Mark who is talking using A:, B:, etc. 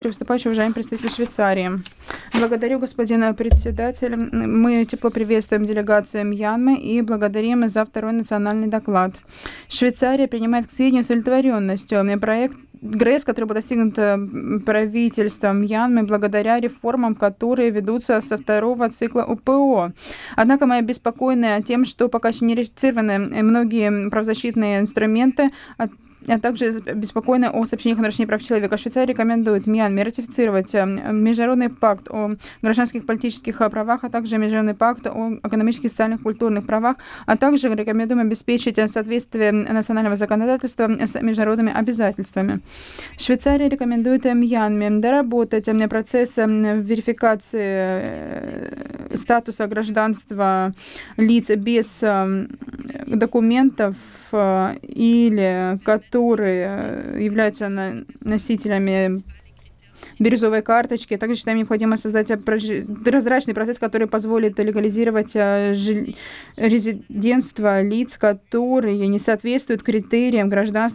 A: Выступающий уважаемый представитель Швейцарии. Благодарю господина председателя. Мы тепло приветствуем делегацию Мьянмы и благодарим за второй национальный доклад. Швейцария принимает к сведению с удовлетворенностью проект ГРЭС, который был достигнут правительством Мьянмы благодаря реформам, которые ведутся со второго цикла УПО. Однако мы обеспокоены тем, что пока еще не ратифицированы многие правозащитные инструменты, а также беспокойны о сообщениях о нарушении прав человека. Швейцария рекомендует Мьянме ратифицировать Международный пакт о гражданских и политических правах, а также Международный пакт о экономических, социальных, культурных правах, а также рекомендуем обеспечить соответствие национального законодательства с международными обязательствами. Швейцария рекомендует Мьянме доработать процесс верификации статуса гражданства лиц без документов или которые являются носителями бирюзовой карточки. Также считаем необходимо создать прозрачный процесс, который позволит легализировать резидентство лиц, которые не соответствуют критериям гражданства